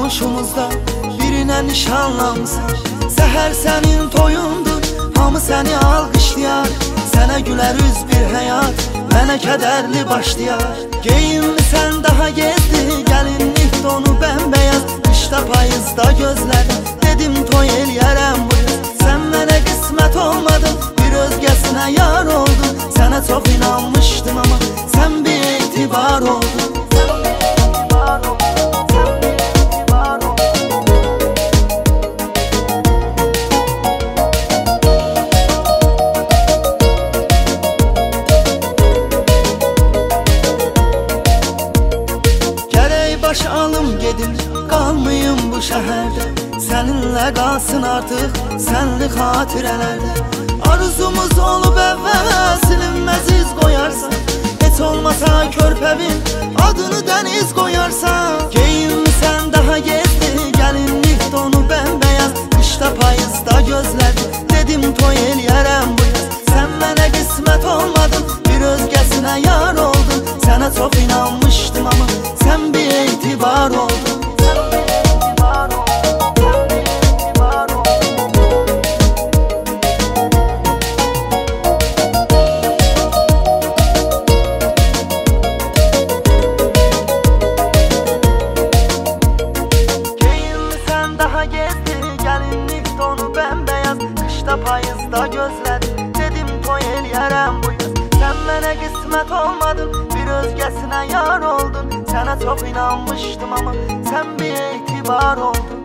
qonşumuzda birinə nişanlamısan. Səhər sənin toyundur, hamı səni alqışlayar. Sənə gülər üz bir həyat, mənə kədərli başlayar. Geyinmisən daha gezdi, gəlinlik donu bəmbəyaz. Qışda payızda gözlədim, dedim toy eləyərəm bu yaz. Sən mənə qismət olmadın, bir özgəsinə yar oldun. Sənə çox inanmışdım ama sən bir etibar oldun. Baş alım gedim, qalmayım bu şəhərdə. Səninlə qalsın artıq, sənli xatirələrdə. Arzumuz olub əvvəl, silinməz iz qoyarsan. Heç olmasa körpəvin, adını dəniz qoyarsan. Geyinmisən daha gezdi, gəlinlik donu bəmbəyaz. Qışda payızda gözlədim, dedim toy eləyərəm bu yaz. Sən mənə qismət olmadın, bir özgəsinə yar oldun. Sənə çox inanmışdım ama sən bir etibar oldun. Geyinmisən daha gezdi, gəlinlik donu bəmbəyaz. Qışda payızda gözlədim, dedim toy eləyərəm bu yaz. Sən mənə qismət olmadın, bir özgəsinə yar oldun. Sənə çox inanmışdım ama sən bir etibar oldun.